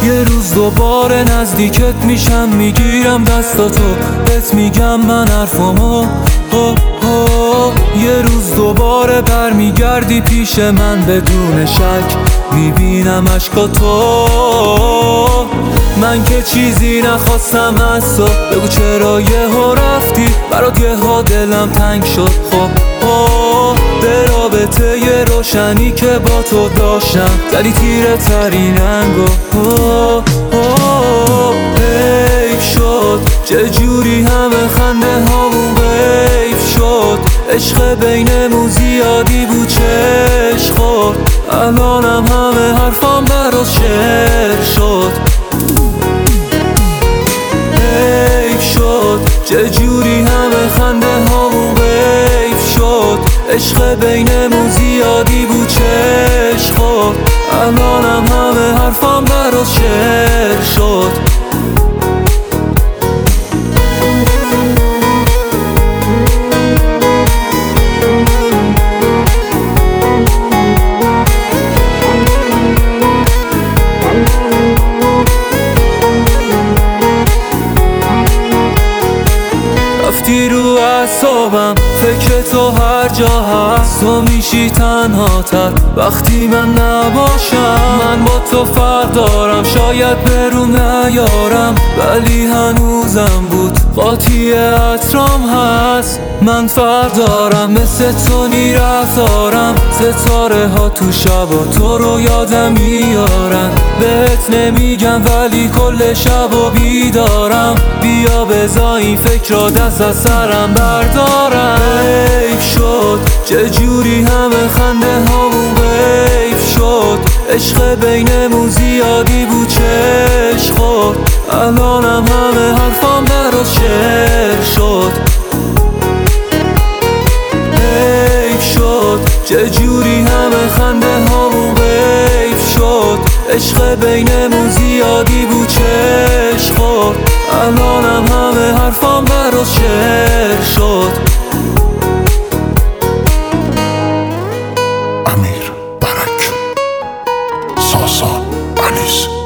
یه روز دوباره نزدیکت میشم، میگیرم دستاتو، بهت میگم من حرفامو. یه روز دوباره برمیگردی پیش من، بدون شک میبینم عشقاتو. من که چیزی نخواستم از تو، بگو چرا یهو رفتی، برات یهو دلم تنگ شد. به رابطه یه روشنی که با تو داشتم زدی تیره ترین رنگو. حیف شد چه جوری همه خنده هامون غیب شد، عشق بینمون زیادی بود چشم خورد، الانم همه حرفام براش شعر شد. حیف شد چه جوری همه خنده هامون غیب شد، عشق بینمون زیادی بود چشم خورد، الانم همه حرفام براش شعر شد. رفتی رو اعصابم، فکر تو هر جا هست، تو میشی تنها تر وقتی من نباشم. من با تو فرق دارم، شاید بروم نیارم، ولی هنوزم بود قاطی عطرام هست. من فرق دارم، مثل تو رفتارم، ستاره ها تو شبا تو رو یادم میارن. بهت نمیگم ولی کل شبا بیدارم، بیا بذار این فکر را دست از سرم بردارم. حیف شد چه جوری همه خنده هامون غیب شد، عشق بینمون زیادی بود چشم خورد، الانم همه حرفام براش شعر شد. حیف شد چه جوری همه خنده هامون غیب شد، عشق بینمون زیادی بود چشم خورد، الانم همه حرفام براش شعر شد. امیر برک، ساسا انیس.